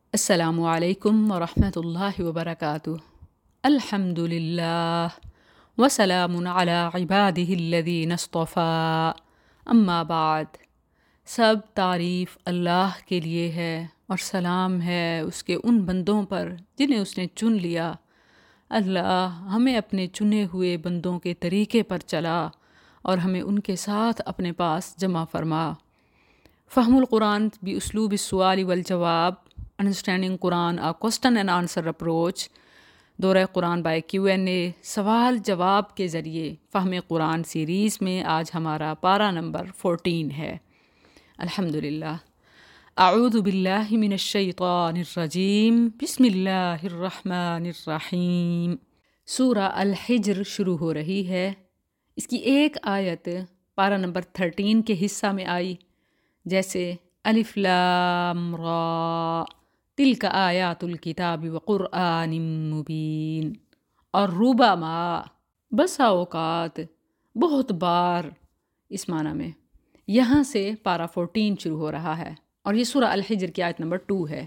السلام علیکم ورحمۃ اللہ وبرکاتہ۔ الحمد للہ وسلام علی عبادہ الذین اصطفیٰ، اما بعد۔ سب تعریف اللہ کے لیے ہے اور سلام ہے اس کے ان بندوں پر جنہیں اس نے چن لیا۔ اللہ ہمیں اپنے چنے ہوئے بندوں کے طریقے پر چلا اور ہمیں ان کے ساتھ اپنے پاس جمع فرما۔ فہم القرآن باسلوب السؤال والجواب، understanding Quran a question and answer approach, دورہ قرآن بائی Q&A، سوال جواب کے ذریعے فہم قرآن سیریز میں آج ہمارا پارہ نمبر 14 ہے۔ الحمدللہ۔ اعوذ باللہ من الشیطان الرجیم، بسم اللہ الرحمن الرحیم۔ سورہ الحجر شروع ہو رہی ہے۔ اس کی ایک آیت پارہ نمبر 13 کے حصہ میں آئی، جیسے الف لام را تلک آیات الکتاب وقرآن مبین، اور ربما بسا اوقات، بہت بار، اس معنی میں یہاں سے پارہ 14 شروع ہو رہا ہے، اور یہ سورہ الحجر کی آیت نمبر 2 ہے۔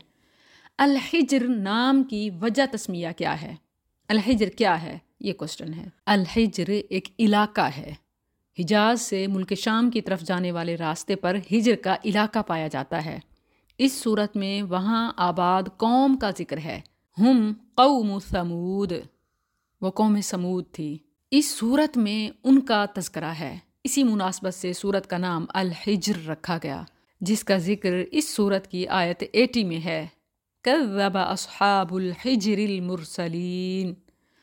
الحجر نام کی وجہ تسمیہ کیا ہے؟ الحجر کیا ہے؟ یہ کوسچن ہے۔ الحجر ایک علاقہ ہے۔ حجاز سے ملک شام کی طرف جانے والے راستے پر ہجر کا علاقہ پایا جاتا ہے۔ اس صورت میں وہاں آباد قوم کا ذکر ہے۔ ہم قوم ثمود، وہ قوم سمود تھی۔ اس صورت میں ان کا تذکرہ ہے، اسی مناسبت سے صورت کا نام الحجر رکھا گیا، جس کا ذکر اس صورت کی آیت 80 میں ہے۔ کذب اصحاب الحجر المرسلین۔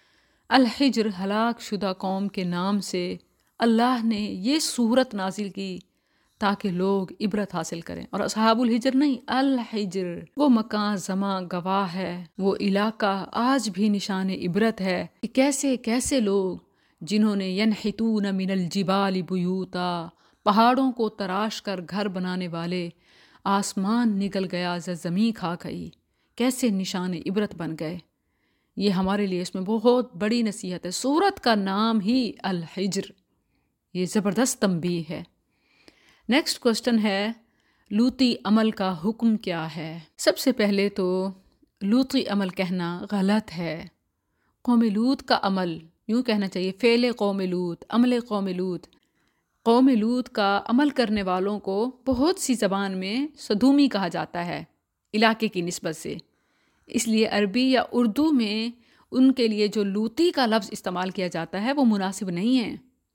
الحجر ہلاک شدہ قوم کے نام سے اللہ نے یہ صورت نازل کی تاکہ لوگ عبرت حاصل کریں، اور اصحاب الحجر نہیں، الحجر وہ مکان زمان گواہ ہے، وہ علاقہ آج بھی نشان عبرت ہے کہ کیسے کیسے لوگ جنہوں نے ینحتون من الجبال بیوتا، پہاڑوں کو تراش کر گھر بنانے والے، آسمان نگل گیا زمین کھا گئی، کیسے نشان عبرت بن گئے۔ یہ ہمارے لیے اس میں بہت بڑی نصیحت ہے۔ سورت کا نام ہی الحجر، یہ زبردست تنبیہ ہے۔ نیکسٹ کوسچن ہے، لوطی عمل کا حکم کیا ہے؟ سب سے پہلے تو لوطی عمل کہنا غلط ہے۔ قوم لوط کا عمل، یوں کہنا چاہیے فعل قوم لوط، عمل قوم لوط۔ قوم لوط کا عمل کرنے والوں کو بہت سی زبان میں سدومی کہا جاتا ہے علاقے کی نسبت سے، اس لیے عربی یا اردو میں ان کے لیے جو لوطی کا لفظ استعمال کیا جاتا ہے وہ مناسب نہیں ہے۔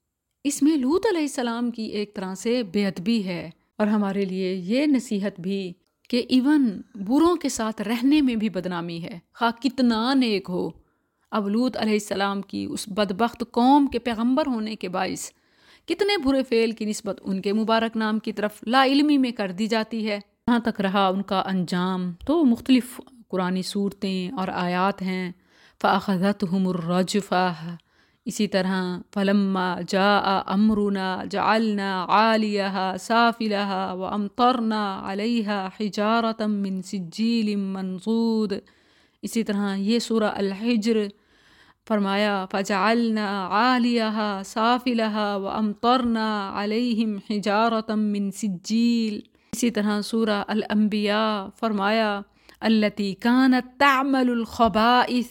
اس میں لوط علیہ السلام کی ایک طرح سے بے ادبی ہے، اور ہمارے لیے یہ نصیحت بھی کہ ایون بروں کے ساتھ رہنے میں بھی بدنامی ہے، خواہ کتنا نیک ہو۔ اب لوط علیہ السلام کی اس بدبخت قوم کے پیغمبر ہونے کے باعث کتنے برے فعل کی نسبت ان کے مبارک نام کی طرف لا علمی میں کر دی جاتی ہے۔ جہاں تک رہا ان کا انجام، تو مختلف قرآنی صورتیں اور آیات ہیں۔ فَأَخَذَتْهُمُ الرَّجْفَةُ، اسی طرح فَلَمَّا جَاءَ أَمْرُنَا جَعَلْنَا عَالِيَهَا سَافِلَهَا وَأَمْطَرْنَا عَلَيْهَا حِجَارَةً مِّن سِجِّيلٍ مَّنضُودٍ۔ اسی طرح یہ سورہ الحجر فرمایا فَجَعَلْنَا عَالِيَهَا سَافِلَهَا وَأَمْطَرْنَا عَلَيْهِمْ حِجَارَةً مِّن سِجِّيلٍ۔ اسی طرح سورہ الانبیاء فرمایا الَّتِي كَانَتْ تَعْمَلُ الْخَبَائِثَ،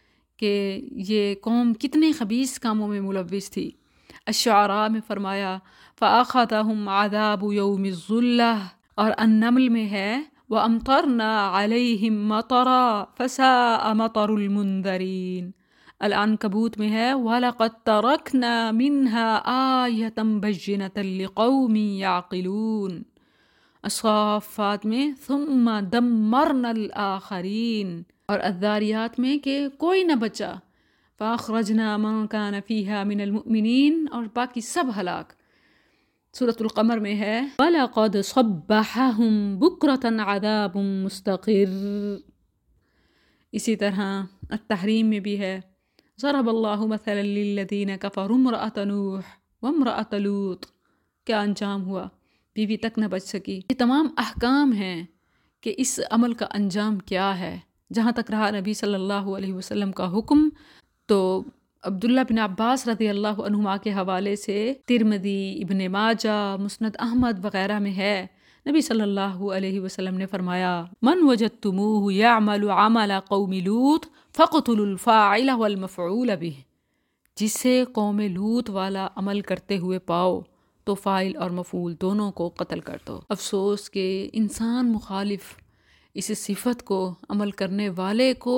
کہ یہ قوم کتنے خبیث کاموں میں ملوث تھی۔ الشعراء میں فرمایا فَأَخَذَهُمْ عَذَابُ يَوْمِ الظُّلَّةِ، اور النمل میں ہے وَأَمْطَرْنَا عَلَيْهِمْ مَطَرًا فَسَاءَ مَطَرُ الْمُنذَرِينَ۔ العنکبوت میں ہے وَلَقَدْ تَرَكْنَا مِنْهَا آيَةً بَيِّنَةً لِقَوْمٍ يَعْقِلُونَ۔ الصافات میں ثُمَّ دَمَّرْنَا الْآخَرِينَ، اور الذاریات میں کہ کوئی نہ بچا فَأَخْرَجْنَا مَنْ كَانَ فِيهَا مِنَ الْمُؤْمِنِينَ، اور باقی سب ہلاک۔ سورۃ القمر میں ہے وَلَقَدْ صَبَّحَهُمْ بُكْرَةً عَذَابٌ مُسْتَقِرٌّ۔ اسی طرح التحریم میں بھی ہے ضرب اللہ مثلا للذین کفروا امرأۃ نوح وامرأۃ لوط، کیا انجام ہوا؟ بیوی تک نہ بچ سکی۔ یہ تمام احکام ہیں کہ اس عمل کا انجام کیا ہے۔ جہاں تک رہا نبی صلی اللہ علیہ وسلم کا حکم، تو عبداللہ بن عباس رضی اللہ عنہما کے حوالے سے ترمذی، ابن ماجہ، مسند احمد وغیرہ میں ہے نبی صلی اللہ علیہ وسلم نے فرمایا من وجدتموہ یعمل عمل قوم لوط فقتلوا الفاعل والمفعول به، جسے قوم لوط والا عمل کرتے ہوئے پاؤ تو فاعل اور مفعول دونوں کو قتل کر دو۔ افسوس کہ انسان مخالف اس صفت کو عمل کرنے والے کو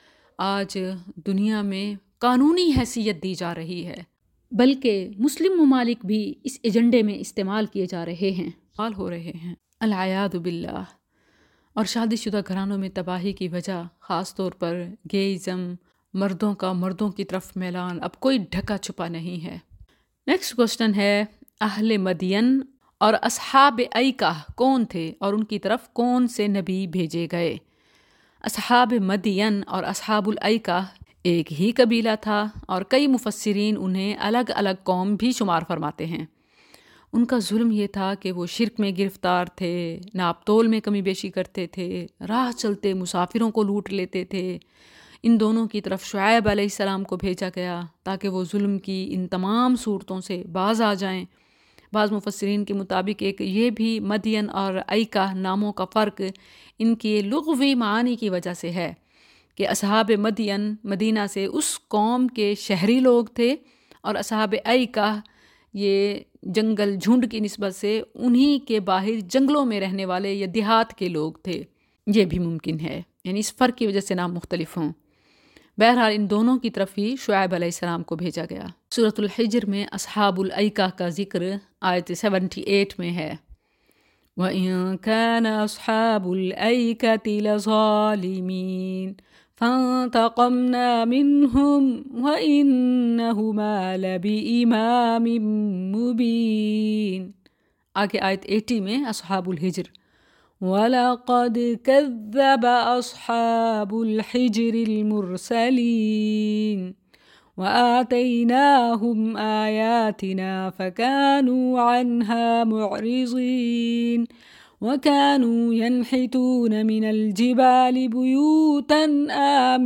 آج دنیا میں قانونی حیثیت دی جا رہی ہے، بلکہ مسلم ممالک بھی اس ایجنڈے میں استعمال کیے جا رہے ہیں، فعال ہو رہے ہیں، العیاذ باللہ۔ اور شادی شدہ گھرانوں میں تباہی کی وجہ خاص طور پر گیئزم، مردوں کا مردوں کی طرف میلان، اب کوئی ڈھکا چھپا نہیں ہے۔ نیکسٹ کوسچن ہے اہل مدین اور اصحاب ایکہ کون تھے اور ان کی طرف کون سے نبی بھیجے گئے؟ اصحاب مدین اور اصحاب الایکہ ایک ہی قبیلہ تھا اور کئی مفسرین انہیں الگ الگ قوم بھی شمار فرماتے ہیں۔ ان کا ظلم یہ تھا کہ وہ شرک میں گرفتار تھے، ناپ تول میں کمی بیشی کرتے تھے، راہ چلتے مسافروں کو لوٹ لیتے تھے۔ ان دونوں کی طرف شعیب علیہ السلام کو بھیجا گیا تاکہ وہ ظلم کی ان تمام صورتوں سے باز آ جائیں۔ بعض مفسرین کے مطابق ایک یہ بھی مدین اور ایکہ ناموں کا فرق ان کے لغوی معانی کی وجہ سے ہے کہ اصحاب مدین مدینہ سے اس قوم کے شہری لوگ تھے اور اصحاب ایکہ یہ جنگل جھنڈ کی نسبت سے انہی کے باہر جنگلوں میں رہنے والے یا دیہات کے لوگ تھے۔ یہ بھی ممکن ہے، یعنی اس فرق کی وجہ سے نام مختلف ہوں۔ بہرحال ان دونوں کی طرف ہی شعیب علیہ السلام کو بھیجا گیا۔ سورۃ الحجر میں اصحاب الایکہ کا ذکر آیت 78 میں ہے۔ وَإِن كَانَ أَصْحَابُ الْأَيْكَةِ لَظَالِمِينَ فَانْتَقَمْنَا مِنْهُمْ وَإِنَّهُمَا لَبِإِمَامٍ مُبِينٍ۔ آگے آیت 80 میں اصحاب الحجر وَلَقَدْ كَذَّبَ أَصْحَابُ الْحِجْرِ الْمُرْسَلِينَ وَآتَيْنَاهُمْ آيَاتِنَا فَكَانُوا عَنْهَا مُعْرِضِينَ وَكَانُوا يَنْحِتُونَ مِنَ الْجِبَالِ بُيُوتًا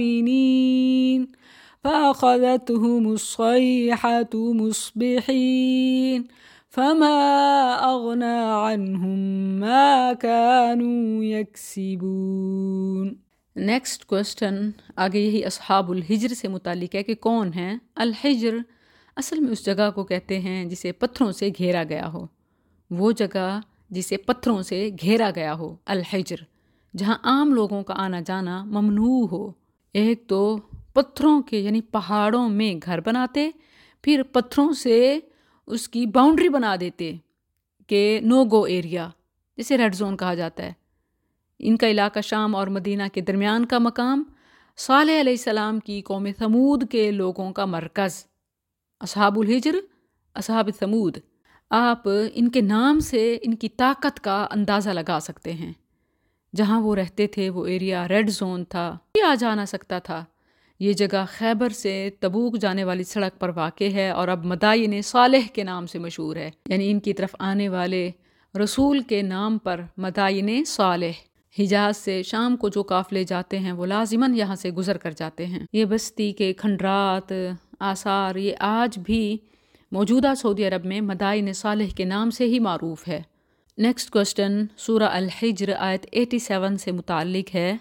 آمِنِينَ فَأَخَذَتْهُمُ الصَّيْحَةُ مُصْبِحِينَ فَمَا أَغْنَى عَنْهُمْ مَا كَانُوا يَكْسِبُونَ۔ نیکسٹ کوسچن آگے یہی اصحاب الحجر سے متعلق ہے کہ کون ہیں؟ الحجر اصل میں اس جگہ کو کہتے ہیں جسے پتھروں سے گھیرا گیا ہو، وہ جگہ جسے پتھروں سے گھیرا گیا ہو، الحجر، جہاں عام لوگوں کا آنا جانا ممنوع ہو۔ ایک تو پتھروں کے یعنی پہاڑوں میں گھر بناتے، پھر پتھروں سے اس کی باؤنڈری بنا دیتے کہ نو گو ایریا، جسے ریڈ زون کہا جاتا ہے۔ ان کا علاقہ شام اور مدینہ کے درمیان کا مقام، صالح علیہ السلام کی قوم ثمود کے لوگوں کا مرکز، اصحاب الحجر، اصحاب ثمود۔ آپ ان کے نام سے ان کی طاقت کا اندازہ لگا سکتے ہیں۔ جہاں وہ رہتے تھے وہ ایریا ریڈ زون تھا، یہ آ جا نہ سکتا تھا۔ یہ جگہ خیبر سے تبوک جانے والی سڑک پر واقع ہے اور اب مدائن صالح کے نام سے مشہور ہے، یعنی ان کی طرف آنے والے رسول کے نام پر مدائن صالح۔ حجاز سے شام کو جو قافلے جاتے ہیں وہ لازماً یہاں سے گزر کر جاتے ہیں۔ یہ بستی کے کھنڈرات، آثار، یہ آج بھی موجودہ سعودی عرب میں مدائن صالح کے نام سے ہی معروف ہے۔ نیکسٹ کوسچن سورہ الحجر آیت 87 سے متعلق ہے۔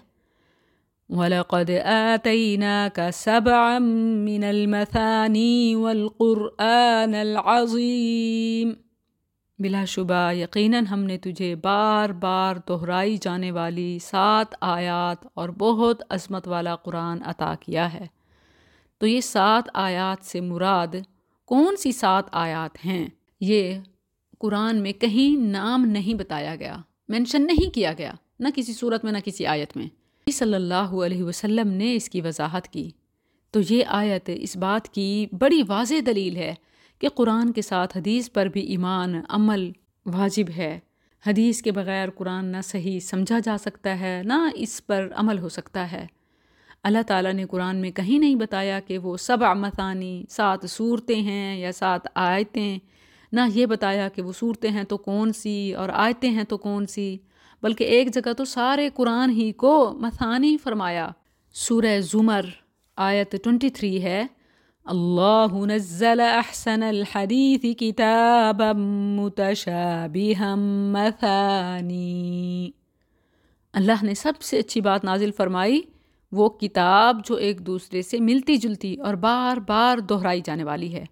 وَلَقَدْ آتَيْنَاكَ سَبْعًا مِّنَ الْمَثَانِي وَالْقُرْآنَ الْعَظِيمِ، بلا شبہ یقیناً ہم نے تجھے بار بار دہرائی جانے والی 7 آیات اور بہت عظمت والا قرآن عطا کیا ہے۔ تو یہ 7 آیات سے مراد کون سی 7 آیات ہیں؟ یہ قرآن میں کہیں نام نہیں بتایا گیا، مینشن نہیں کیا گیا، نہ کسی صورت میں نہ کسی آیت میں۔ صلی اللہ علیہ وسلم نے اس کی وضاحت کی۔ تو یہ آیت اس بات کی بڑی واضح دلیل ہے کہ قرآن کے ساتھ حدیث پر بھی ایمان عمل واجب ہے۔ حدیث کے بغیر قرآن نہ صحیح سمجھا جا سکتا ہے، نہ اس پر عمل ہو سکتا ہے۔ اللہ تعالیٰ نے قرآن میں کہیں نہیں بتایا کہ وہ 7 مثانی 7 صورتیں ہیں یا 7 آیتیں، نہ یہ بتایا کہ وہ صورتیں ہیں تو کون سی اور آیتیں ہیں تو کون سی، بلکہ ایک جگہ تو سارے قرآن ہی کو مثانی فرمایا۔ سورہ زمر آیت 23 ہے، اللہ نزل احسن الحدیث کتابا متشابہا مثانی، اللہ نے سب سے اچھی بات نازل فرمائی وہ کتاب جو ایک دوسرے سے ملتی جلتی اور بار بار دہرائی جانے والی ہے۔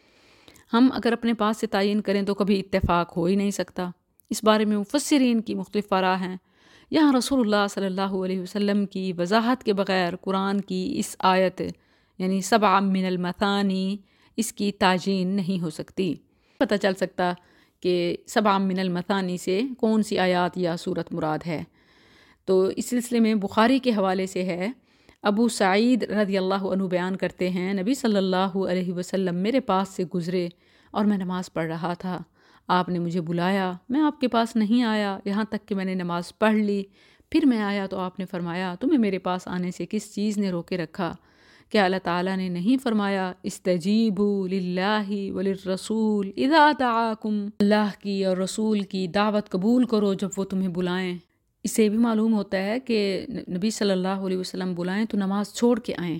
ہم اگر اپنے پاس سے تعین کریں تو کبھی اتفاق ہو ہی نہیں سکتا۔ اس بارے میں مفسرین کی مختلف آراء ہیں۔ یہاں رسول اللہ صلی اللہ علیہ وسلم کی وضاحت کے بغیر قرآن کی اس آیت یعنی 7 من المثانی اس کی تعیین نہیں ہو سکتی۔ پتہ چل سکتا کہ 7 من المثانی سے کون سی آیات یا صورت مراد ہے۔ تو اس سلسلے میں بخاری کے حوالے سے ہے، ابو سعید رضی اللہ عنہ بیان کرتے ہیں نبی صلی اللہ علیہ وسلم میرے پاس سے گزرے اور میں نماز پڑھ رہا تھا، آپ نے مجھے بلایا، میں آپ کے پاس نہیں آیا یہاں تک کہ میں نے نماز پڑھ لی، پھر میں آیا تو آپ نے فرمایا تمہیں میرے پاس آنے سے کس چیز نے روکے رکھا؟ کیا اللہ تعالیٰ نے نہیں فرمایا استجیبوا للہ وللرسول اذا دعاکم، اللہ کی اور رسول کی دعوت قبول کرو جب وہ تمہیں بلائیں۔ اس سے بھی معلوم ہوتا ہے کہ نبی صلی اللہ علیہ وسلم بلائیں تو نماز چھوڑ کے آئیں۔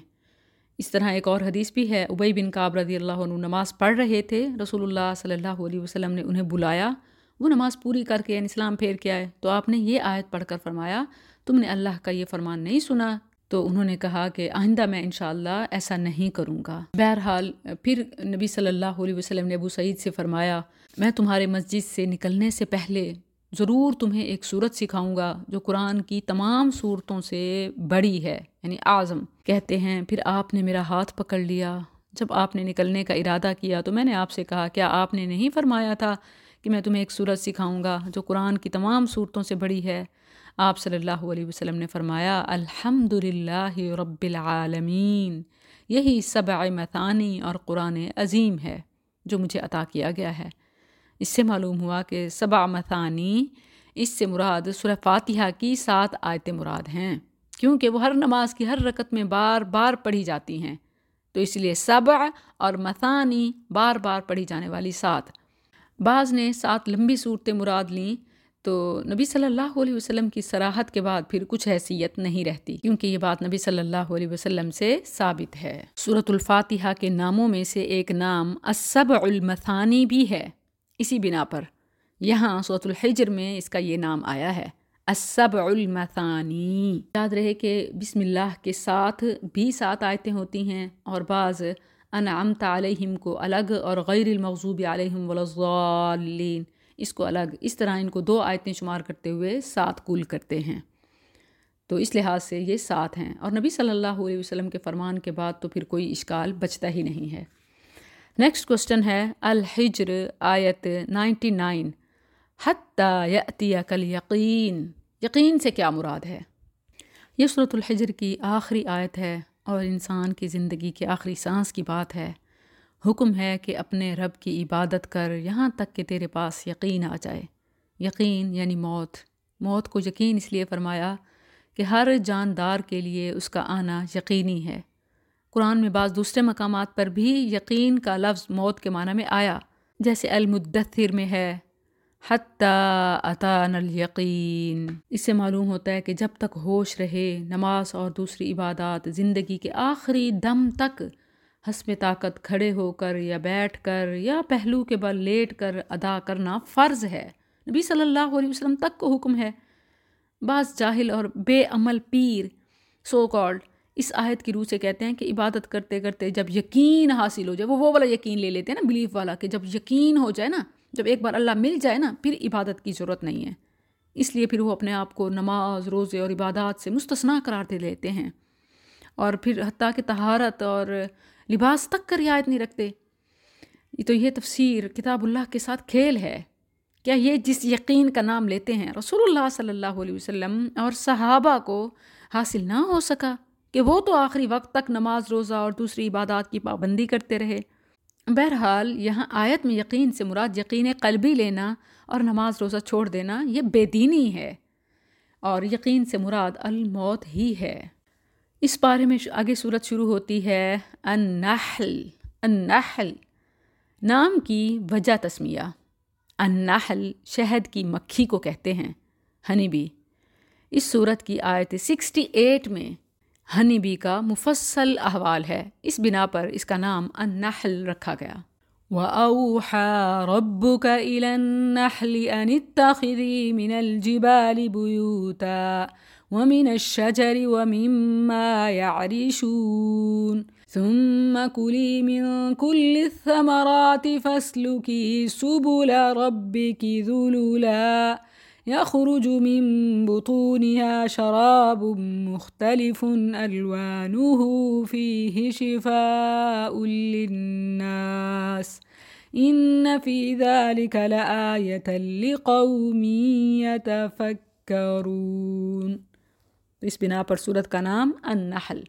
اس طرح ایک اور حدیث بھی ہے، ابی بن کعب رضی اللہ عنہ نماز پڑھ رہے تھے، رسول اللہ صلی اللہ علیہ وسلم نے انہیں بلایا، وہ نماز پوری کر کے یعنی سلام پھیر کے آئے تو آپ نے یہ آیت پڑھ کر فرمایا تم نے اللہ کا یہ فرمان نہیں سنا؟ تو انہوں نے کہا کہ آئندہ میں انشاءاللہ ایسا نہیں کروں گا۔ بہرحال پھر نبی صلی اللہ علیہ وسلم نے ابو سعید سے فرمایا میں تمہارے مسجد سے نکلنے سے پہلے ضرور تمہیں ایک صورت سکھاؤں گا جو قرآن کی تمام صورتوں سے بڑی ہے یعنی اعظم۔ کہتے ہیں پھر آپ نے میرا ہاتھ پکڑ لیا، جب آپ نے نکلنے کا ارادہ کیا تو میں نے آپ سے کہا کیا آپ نے نہیں فرمایا تھا کہ میں تمہیں ایک صورت سکھاؤں گا جو قرآن کی تمام صورتوں سے بڑی ہے؟ آپ صلی اللہ علیہ وسلم نے فرمایا الحمدللہ رب العالمین، یہی 7 مثانی اور قرآن عظیم ہے جو مجھے عطا کیا گیا ہے۔ اس سے معلوم ہوا کہ 7 مثانی اس سے مراد سورہ فاتحہ کی 7 آیتیں مراد ہیں، کیونکہ وہ ہر نماز کی ہر رکعت میں بار بار پڑھی جاتی ہیں، تو اس لیے 7 اور مثانی بار بار پڑھی جانے والی 7۔ بعض نے 7 لمبی صورتیں مراد لیں تو نبی صلی اللہ علیہ وسلم کی صراحت کے بعد پھر کچھ حیثیت نہیں رہتی، کیونکہ یہ بات نبی صلی اللہ علیہ وسلم سے ثابت ہے۔ سورۃ الفاتحہ کے ناموں میں سے ایک نام السبع المثانی بھی ہے، اسی بنا پر یہاں سورۃ الحجر میں اس کا یہ نام آیا ہے السبع المثانی۔ یاد رہے کہ بسم اللہ کے ساتھ بھی 7 آیتیں ہوتی ہیں، اور بعض انعمت علیہم کو الگ اور غیر المغضوب علیہم ولا الضالین اس کو الگ، اس طرح ان کو 2 آیتیں شمار کرتے ہوئے 7 کل کرتے ہیں، تو اس لحاظ سے یہ 7 ہیں، اور نبی صلی اللہ علیہ وسلم کے فرمان کے بعد تو پھر کوئی اشکال بچتا ہی نہیں ہے۔ نیکسٹ کوسچن ہے الحجر آیت 99 حتی یأتیک الیقین، یقین سے کیا مراد ہے؟ یہ سورۃ الحجر کی آخری آیت ہے اور انسان کی زندگی کے آخری سانس کی بات ہے۔ حکم ہے کہ اپنے رب کی عبادت کر یہاں تک کہ تیرے پاس یقین آ جائے۔ یقین یعنی موت۔ موت کو یقین اس لیے فرمایا کہ ہر جاندار کے لیے اس کا آنا یقینی ہے۔ قرآن میں بعض دوسرے مقامات پر بھی یقین کا لفظ موت کے معنی میں آیا، جیسے المدثر میں ہے حتی اتانا الیقین۔ اس سے معلوم ہوتا ہے کہ جب تک ہوش رہے نماز اور دوسری عبادات زندگی کے آخری دم تک حسب طاقت کھڑے ہو کر یا بیٹھ کر یا پہلو کے بل لیٹ کر ادا کرنا فرض ہے۔ نبی صلی اللہ علیہ وسلم تک کو حکم ہے۔ بعض جاہل اور بے عمل پیر سو کالڈ اس آیت کی روح سے کہتے ہیں کہ عبادت کرتے کرتے جب یقین حاصل ہو جائے، وہ والا یقین لے لیتے ہیں نا، بلیف والا، کہ جب یقین ہو جائے نا، جب ایک بار اللہ مل جائے نا پھر عبادت کی ضرورت نہیں ہے، اس لیے پھر وہ اپنے آپ کو نماز روزے اور عبادات سے مستثنا قرار دے لیتے ہیں، اور پھر حتیٰ کہ طہارت اور لباس تک کا رعایت نہیں رکھتے۔ تو یہ تفسیر کتاب اللہ کے ساتھ کھیل ہے۔ کیا یہ جس یقین کا نام لیتے ہیں رسول اللہ صلی اللہ علیہ وسلم اور صحابہ کو حاصل نہ ہو سکا کہ وہ تو آخری وقت تک نماز روزہ اور دوسری عبادات کی پابندی کرتے رہے؟ بہرحال یہاں آیت میں یقین سے مراد یقین قلبی لینا اور نماز روزہ چھوڑ دینا یہ بے دینی ہے، اور یقین سے مراد الموت ہی ہے۔ اس بارے میں آگے صورت شروع ہوتی ہے النحل۔ النحل نام کی وجہ تسمیہ، النحل شہد کی مکھی کو کہتے ہیں، ہنی بی۔ اس صورت کی آیت 68 میں ہنی بی کا مفصل احوال ہے، اس بنا پر اس کا نام النحل رکھا گیا۔ وَأَوْحَى رَبُّكَ إِلَى النَّحْلِ أَنِ اتَّخِذِي مِنَ الْجِبَالِ بُيُوتًا وَمِنَ الشَّجَرِ وَمِمَّا يَعْرِشُونَ ثُمَّ كُلِي مِن كُلِّ الثَّمَرَاتِ فَاسْلُكِي سُبُلَ رَبِّكِ ذُلُلًا يخرج من بطونها شراب مختلف ألوانه فيه شفاء للناس إن في ذلك لآية لقوم يتفكرون۔ اس بنا پر سورت کا نام النحل۔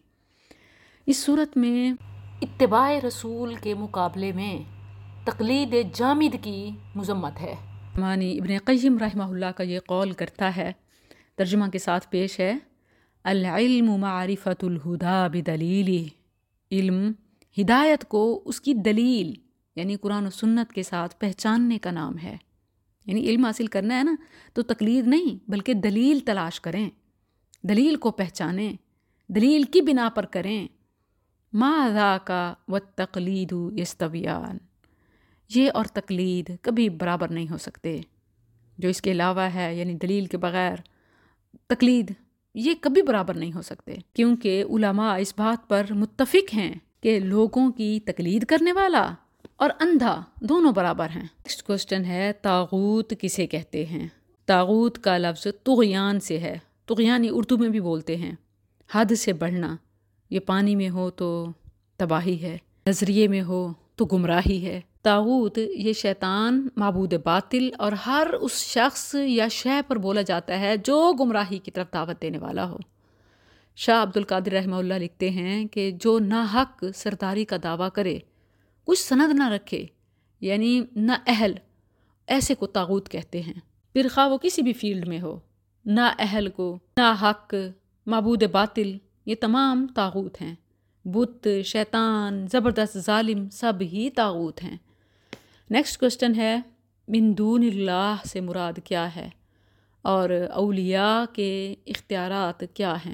اس سورت میں اتباع رسول کے مقابلے میں تقلید جامد کی مذمت ہے۔ معنی ابن قیم رحمہ اللہ کا یہ قول کرتا ہے، ترجمہ کے ساتھ پیش ہے: العلم معرفت الہدا بدلیلہ، علم ہدایت کو اس کی دلیل یعنی قرآن و سنت کے ساتھ پہچاننے کا نام ہے۔ یعنی علم حاصل کرنا ہے نا تو تقلید نہیں بلکہ دلیل تلاش کریں، دلیل کو پہچانیں، دلیل کی بنا پر کریں۔ ما ذاک والتقلید یستویان، یہ اور تقلید کبھی برابر نہیں ہو سکتے۔ جو اس کے علاوہ ہے یعنی دلیل کے بغیر تقلید، یہ کبھی برابر نہیں ہو سکتے، کیونکہ علماء اس بات پر متفق ہیں کہ لوگوں کی تقلید کرنے والا اور اندھا دونوں برابر ہیں۔ نیکسٹ کوسچن ہے، طاغوت کسے کہتے ہیں؟ طاغوت کا لفظ طغیان سے ہے۔ طغیان اردو میں بھی بولتے ہیں، حد سے بڑھنا۔ یہ پانی میں ہو تو تباہی ہے، نظریے میں ہو تو گمراہی ہے۔ طاغوت یہ شیطان، معبود باطل اور ہر اس شخص یا شے پر بولا جاتا ہے جو گمراہی کی طرف دعوت دینے والا ہو۔ شاہ عبد القادر رحمہ اللہ لکھتے ہیں کہ جو ناحق سرداری کا دعویٰ کرے، کچھ سند نہ رکھے یعنی نہ اہل، ایسے کو طاغوت کہتے ہیں۔ پھر خواہ وہ کسی بھی فیلڈ میں ہو، نہ اہل کو، ناحق، معبود باطل، یہ تمام طاغوت ہیں۔ بت، شیطان، زبردست ظالم سب ہی طاغوت ہیں۔ نیکسٹ کوسچن ہے، من دون اللہ سے مراد کیا ہے اور اولیاء کے اختیارات کیا ہیں؟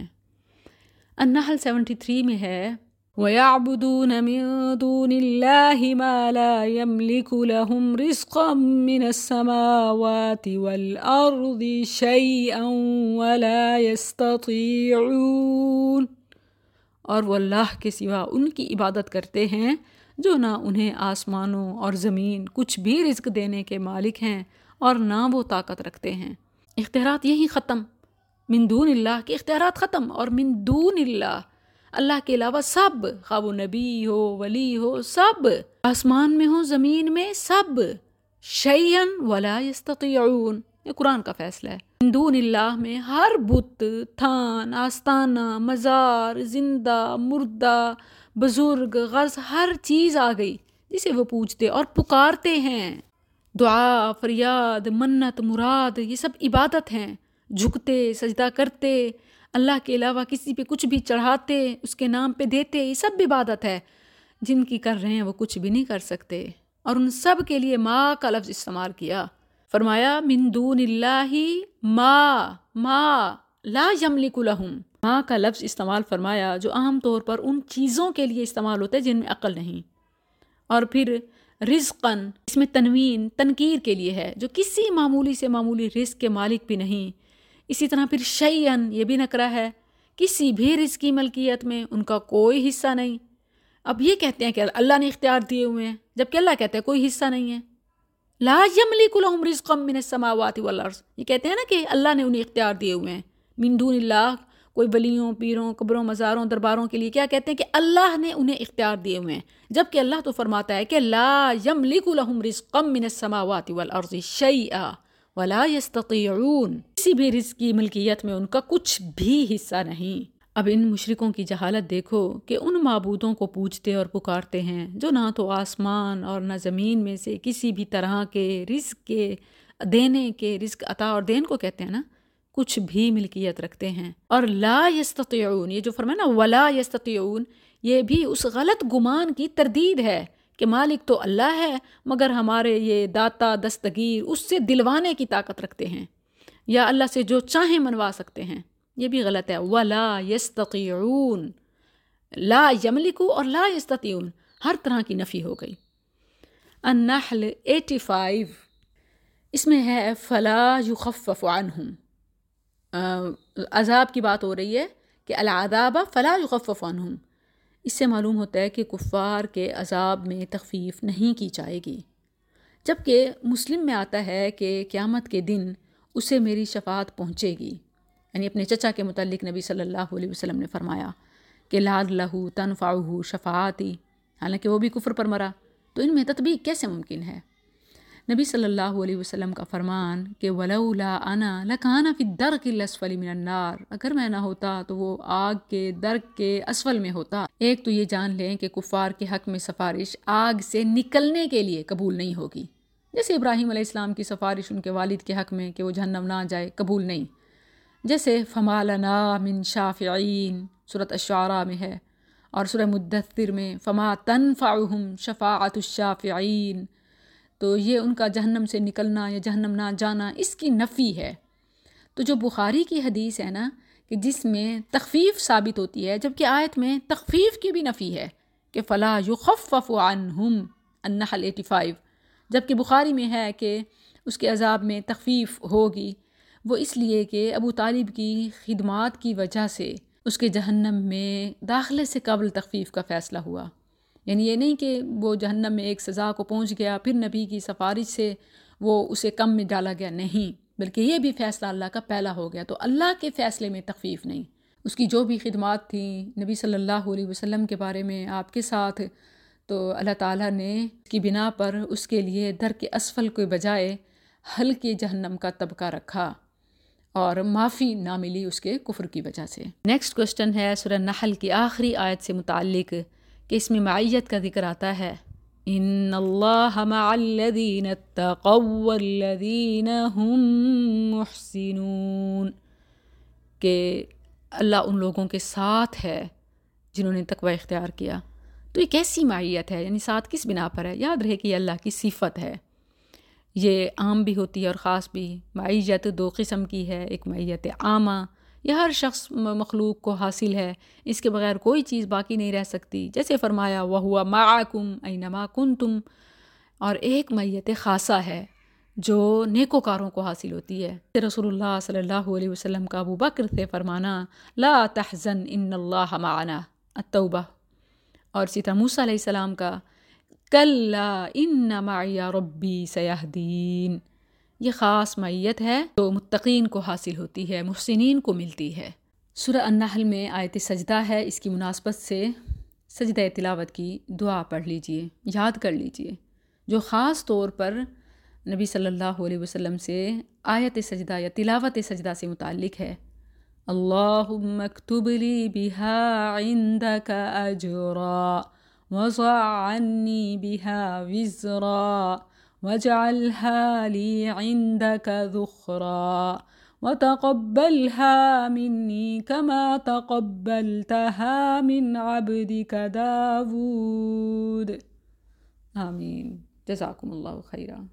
النحل 73 میں ہے، وَيَعْبُدُونَ مِن دُونِ اللَّهِ مَا لَا يَمْلِكُ لَهُمْ رِزْقًا مِّنَ السَّمَاوَاتِ وَالْأَرْضِ شَيْئًا وَلَا يَسْتَطِيعُونَ، اور وہ اللہ کے سوا ان کی عبادت کرتے ہیں جو نہ انہیں آسمانوں اور زمین کچھ بھی رزق دینے کے مالک ہیں اور نہ وہ طاقت رکھتے ہیں۔ اختیارات یہی ختم، من دون اللہ کے اختیارات ختم، اور من دون اللہ، اللہ کے علاوہ سب، خواہ وہ نبی ہو، ولی ہو، سب، آسمان میں ہو، زمین میں، سب، شیئن ولا یستطیعون، یہ قرآن کا فیصلہ ہے۔ من دون اللہ میں ہر بت، تھان، آستانہ، مزار، زندہ، مردہ، بزرگ، غرض ہر چیز آ گئی جسے وہ پوجتے اور پکارتے ہیں۔ دعا، فریاد، منت، مراد، یہ سب عبادت ہیں۔ جھکتے، سجدہ کرتے، اللہ کے علاوہ کسی پہ کچھ بھی چڑھاتے، اس کے نام پہ دیتے، یہ سب عبادت ہے۔ جن کی کر رہے ہیں وہ کچھ بھی نہیں کر سکتے، اور ان سب کے لیے ما کا لفظ استعمال کیا۔ فرمایا من دون اللہ ما لا یملک لہم، ما کا لفظ استعمال فرمایا جو عام طور پر ان چیزوں کے لیے استعمال ہوتا ہے جن میں عقل نہیں۔ اور پھر رزقاً، اس میں تنوین تنکیر کے لیے ہے، جو کسی معمولی سے معمولی رزق کے مالک بھی نہیں۔ اسی طرح پھر شیئن، یہ بھی نکرہ ہے، کسی بھی رزق کی ملکیت میں ان کا کوئی حصہ نہیں۔ اب یہ کہتے ہیں کہ اللہ نے اختیار دیے ہوئے ہیں، جبکہ اللہ کہتا ہے کوئی حصہ نہیں ہے۔ لا یملک لہم رزقا من السماوات والارض، یہ کہتے ہیں نا کہ اللہ نے انہیں اختیار دیے ہوئے ہیں۔ من دون اللہ، کوئی ولیوں، پیروں، قبروں، مزاروں، درباروں کے لیے کیا کہتے ہیں کہ اللہ نے انہیں اختیار دیے ہوئے ہیں، جبکہ اللہ تو فرماتا ہے کہ لا یملک لہم رزقا من السماوات والارض شیئا ولا یستطیعون، کسی بھی رزق کی ملکیت میں ان کا کچھ بھی حصہ نہیں۔ اب ان مشرکوں کی جہالت دیکھو کہ ان معبودوں کو پوجتے اور پکارتے ہیں جو نہ تو آسمان اور نہ زمین میں سے کسی بھی طرح کے رزق کے دینے کے، رزق عطا اور دین کو کہتے ہیں نا، کچھ بھی ملکیت رکھتے ہیں۔ اور لا یستطیعون، یہ جو فرمایا نا ولا یستطیعون، یہ بھی اس غلط گمان کی تردید ہے کہ مالک تو اللہ ہے مگر ہمارے یہ داتا دستگیر اس سے دلوانے کی طاقت رکھتے ہیں، یا اللہ سے جو چاہیں منوا سکتے ہیں۔ یہ بھی غلط ہے، وَلَا يَسْتَطِيعُونَ، لا یملکو اور لا یستطیعون، ہر طرح کی نفی ہو گئی۔ النحل 85، اس میں ہے فَلَا يُخَفَّفُ عَنْهُمْ، عذاب کی بات ہو رہی ہے کہ العذاب فَلَا يُخَفَّفُ عَنْهُمْ، اس سے معلوم ہوتا ہے کہ کفار کے عذاب میں تخفیف نہیں کی جائے گی، جبکہ مسلم میں آتا ہے کہ قیامت کے دن اسے میری شفاعت پہنچے گی، یعنی اپنے چچا کے متعلق نبی صلی اللہ علیہ وسلم نے فرمایا کہ لَعَلَّهُ تَنْفَعُهُ شَفَاعَتِي، حالانکہ وہ بھی کفر پر مرا، تو ان میں تطبیق کیسے ممکن ہے؟ نبی صلی اللہ علیہ وسلم کا فرمان کہ وَلَوْلَا أَنَا لَكَانَ فِي الدَّرْكِ الْأَسْفَلِ مِنَ النَّارِ، اگر میں نہ ہوتا تو وہ آگ کے درک کے اسفل میں ہوتا۔ ایک تو یہ جان لیں کہ کفار کے حق میں سفارش آگ سے نکلنے کے لیے قبول نہیں ہوگی، جیسے ابراہیم علیہ السلام کی سفارش ان کے والد کے حق میں کہ وہ جہنم نہ جائے قبول نہیں، جیسے فَمَا لَنَا مِن شَافِعِينَ سورۃ الشعراء میں ہے، اور سورہ مدثر میں فَمَا تَنفَعُهُمْ شَفَاعَةُ الشَّافِعِينَ، تو یہ ان کا جہنم سے نکلنا یا جہنم نہ جانا اس کی نفی ہے۔ تو جو بخاری کی حدیث ہے نا کہ جس میں تخفیف ثابت ہوتی ہے، جبکہ آیت میں تخفیف کی بھی نفی ہے کہ فَلَا يُخَفَّفُ عَنْهُمْ النحل 85، جبکہ بخاری میں ہے کہ اس کے عذاب میں تخفیف ہوگی، وہ اس لیے کہ ابو طالب کی خدمات کی وجہ سے اس کے جہنم میں داخلے سے قبل تخفیف کا فیصلہ ہوا، یعنی یہ نہیں کہ وہ جہنم میں ایک سزا کو پہنچ گیا پھر نبی کی سفارش سے وہ اسے کم میں ڈالا گیا، نہیں، بلکہ یہ بھی فیصلہ اللہ کا پہلا ہو گیا، تو اللہ کے فیصلے میں تخفیف نہیں۔ اس کی جو بھی خدمات تھیں نبی صلی اللہ علیہ وسلم کے بارے میں آپ کے ساتھ، تو اللہ تعالیٰ نے اس کی بنا پر اس کے لیے درک اسفل کے بجائے ہلکے جہنم کا طبقہ رکھا اور معافی نہ ملی اس کے کفر کی وجہ سے۔ نیکسٹ کوسچن ہے سورہ نحل کی آخری آیت سے متعلق کہ اس میں معیت کا ذکر آتا ہے، ان اللہ مع الذین اتقوا والذین هم محسنون، کہ اللہ ان لوگوں کے ساتھ ہے جنہوں نے تقوی اختیار کیا۔ تو یہ کیسی معیت ہے، یعنی ساتھ کس بنا پر ہے؟ یاد رہے کہ یہ اللہ کی صفت ہے، یہ عام بھی ہوتی ہے اور خاص بھی۔ معیت دو قسم کی ہے، ایک معیت عامہ، یہ ہر شخص مخلوق کو حاصل ہے، اس کے بغیر کوئی چیز باقی نہیں رہ سکتی، جیسے فرمایا وَهُوَ مَعَكُمْ أَيْنَمَا كُنْتُمْ، اور ایک معیت خاصہ ہے جو نیکوکاروں کو حاصل ہوتی ہے۔ رسول اللہ صلی اللہ علیہ وسلم کا ابو بکر سے فرمانا لا تحزن ان اللہ معنا، التوبہ، اور اسی طرح موسیٰ علیہ السلام کا کلا ان معی ربی سیہدین، یہ خاص معیت ہے جو متقین کو حاصل ہوتی ہے، محسنین کو ملتی ہے۔ سورہ النحل میں آیت سجدہ ہے، اس کی مناسبت سے سجدہ تلاوت کی دعا پڑھ لیجئے، یاد کر لیجئے، جو خاص طور پر نبی صلی اللہ علیہ وسلم سے آیت سجدہ یا تلاوت سجدہ سے متعلق ہے۔ اللہم اکتب لی بہا عندک اجرا وضع عنی بہا وزرا واجعلها لی عندک ذخرا وتقبلها منی کما تقبلتها من عبدک داود۔ آمین، جزاکم اللہ خیرا۔